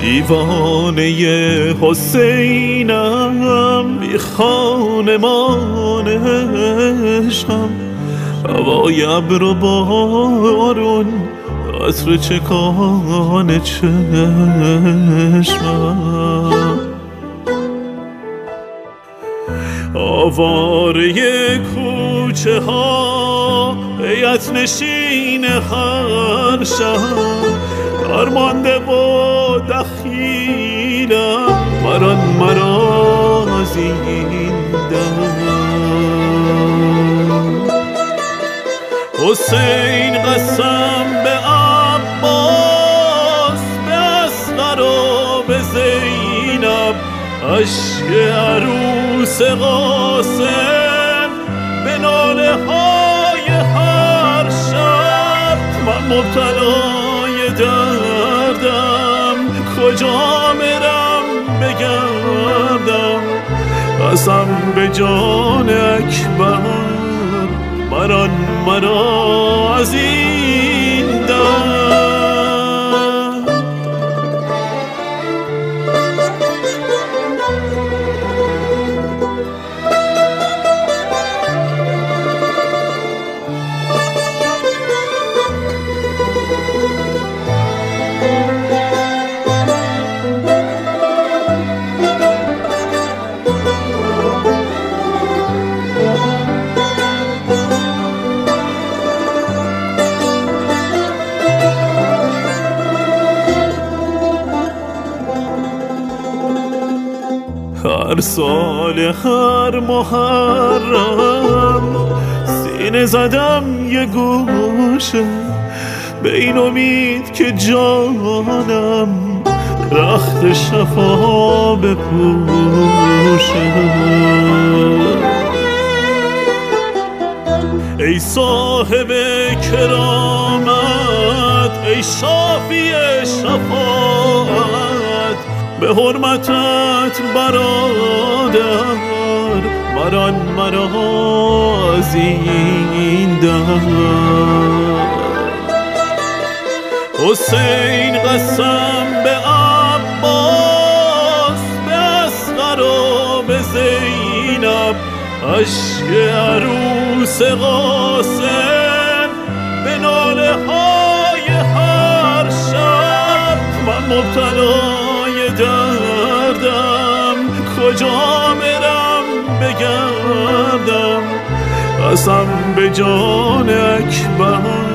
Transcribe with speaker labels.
Speaker 1: دیوانه حسینم، بی خانمان عشقم، هوای ابر و بارون، عطر چکان چشمم. آواره کوچه ها، هیئت نشین هر شهر، درمانده و دخیلم، مرا از این دم. حسین قسم به عباس، به اصغر و به زینب، اشک عروس قاسم، به ناله های هر شب. من مبتلای دردم، کجا برم بگردم؟ قسم به جان اکبر، مرا از این درد. هر سال هر محرم، سینه زدم یه گوشه، به این امید که جانم رخت شفا بپوشه. ای صاحب کرامت، ای شافی شفاعت، به حرمتت برادر، مرا از این درد. حسین قسم به عباس، به اصغر و به زینب، اشک عروس قاسم، به ناله های هر شب. من مبتلای دردم، کجا برم بگردم؟ قسم به جان اکبر،